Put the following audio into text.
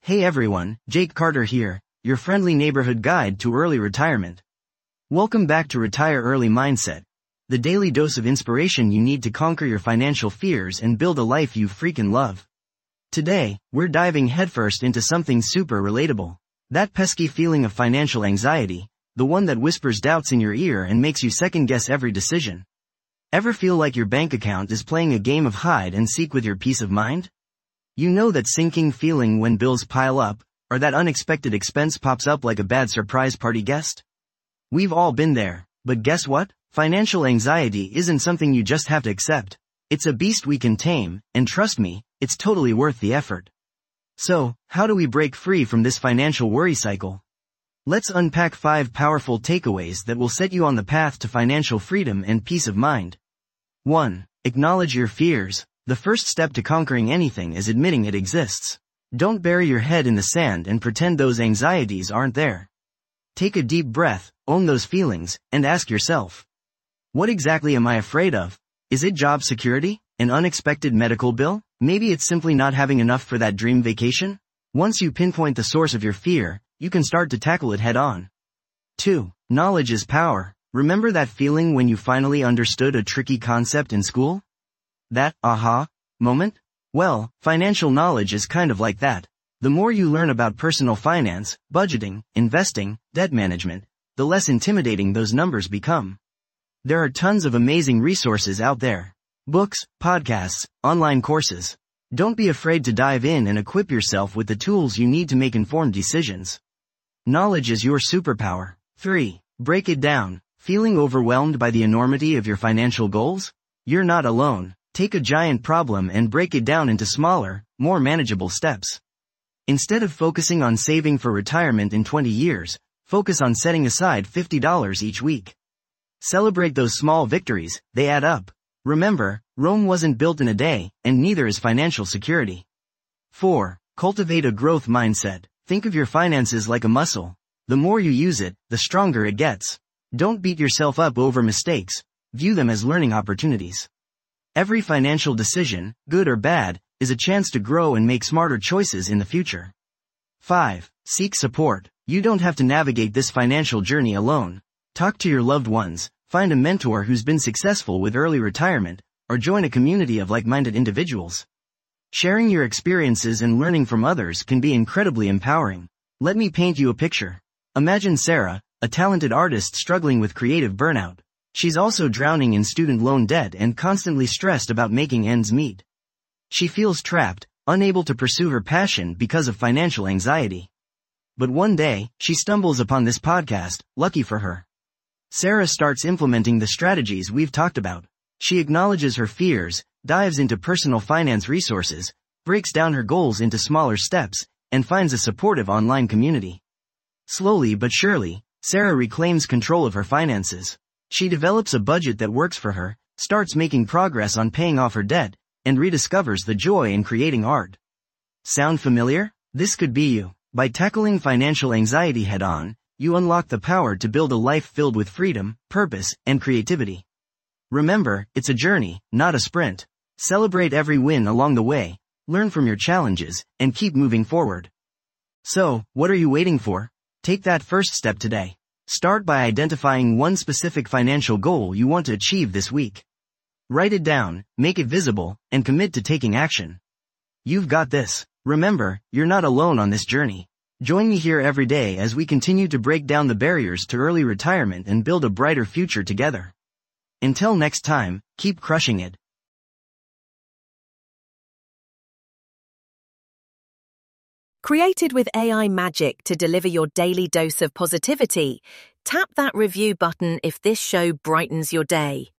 Hey everyone, Jake Carter here, your friendly neighborhood guide to early retirement. Welcome back to Retire Early Mindset, the daily dose of inspiration you need to conquer your financial fears and build a life you freaking love. Today, we're diving headfirst into something super relatable. That pesky feeling of financial anxiety, the one that whispers doubts in your ear and makes you second-guess every decision. Ever feel like your bank account is playing a game of hide and seek with your peace of mind? You know that sinking feeling when bills pile up, or that unexpected expense pops up like a bad surprise party guest? We've all been there, but guess what? Financial anxiety isn't something you just have to accept. It's a beast we can tame, and trust me, it's totally worth the effort. So, how do we break free from this financial worry cycle? Let's unpack 5 powerful takeaways that will set you on the path to financial freedom and peace of mind. 1. Acknowledge your fears. The first step to conquering anything is admitting it exists. Don't bury your head in the sand and pretend those anxieties aren't there. Take a deep breath, own those feelings, and ask yourself, what exactly am I afraid of? Is it job security? An unexpected medical bill? Maybe it's simply not having enough for that dream vacation? Once you pinpoint the source of your fear, you can start to tackle it head on. 2. Knowledge is power. Remember that feeling when you finally understood a tricky concept in school? That aha moment? Well, financial knowledge is kind of like that. The more you learn about personal finance, budgeting, investing, debt management, the less intimidating those numbers become. There are tons of amazing resources out there. Books, podcasts, online courses. Don't be afraid to dive in and equip yourself with the tools you need to make informed decisions. Knowledge is your superpower. 3. Break it down. Feeling overwhelmed by the enormity of your financial goals? You're not alone. Take a giant problem and break it down into smaller, more manageable steps. Instead of focusing on saving for retirement in 20 years, focus on setting aside $50 each week. Celebrate those small victories, they add up. Remember, Rome wasn't built in a day, and neither is financial security. 4. Cultivate a growth mindset. Think of your finances like a muscle. The more you use it, the stronger it gets. Don't beat yourself up over mistakes. View them as learning opportunities. Every financial decision, good or bad, is a chance to grow and make smarter choices in the future. 5. Seek support. You don't have to navigate this financial journey alone. Talk to your loved ones, find a mentor who's been successful with early retirement, or join a community of like-minded individuals. Sharing your experiences and learning from others can be incredibly empowering. Let me paint you a picture. Imagine Sarah, a talented artist struggling with creative burnout. She's also drowning in student loan debt and constantly stressed about making ends meet. She feels trapped, unable to pursue her passion because of financial anxiety. But one day, she stumbles upon this podcast, lucky for her. Sarah starts implementing the strategies we've talked about. She acknowledges her fears, dives into personal finance resources, breaks down her goals into smaller steps, and finds a supportive online community. Slowly but surely, Sarah reclaims control of her finances. She develops a budget that works for her, starts making progress on paying off her debt, and rediscovers the joy in creating art. Sound familiar? This could be you. By tackling financial anxiety head-on, you unlock the power to build a life filled with freedom, purpose, and creativity. Remember, it's a journey, not a sprint. Celebrate every win along the way, learn from your challenges, and keep moving forward. So, what are you waiting for? Take that first step today. Start by identifying one specific financial goal you want to achieve this week. Write it down, make it visible, and commit to taking action. You've got this. Remember, you're not alone on this journey. Join me here every day as we continue to break down the barriers to early retirement and build a brighter future together. Until next time, keep crushing it. Created with AI magic to deliver your daily dose of positivity, tap that review button if this show brightens your day.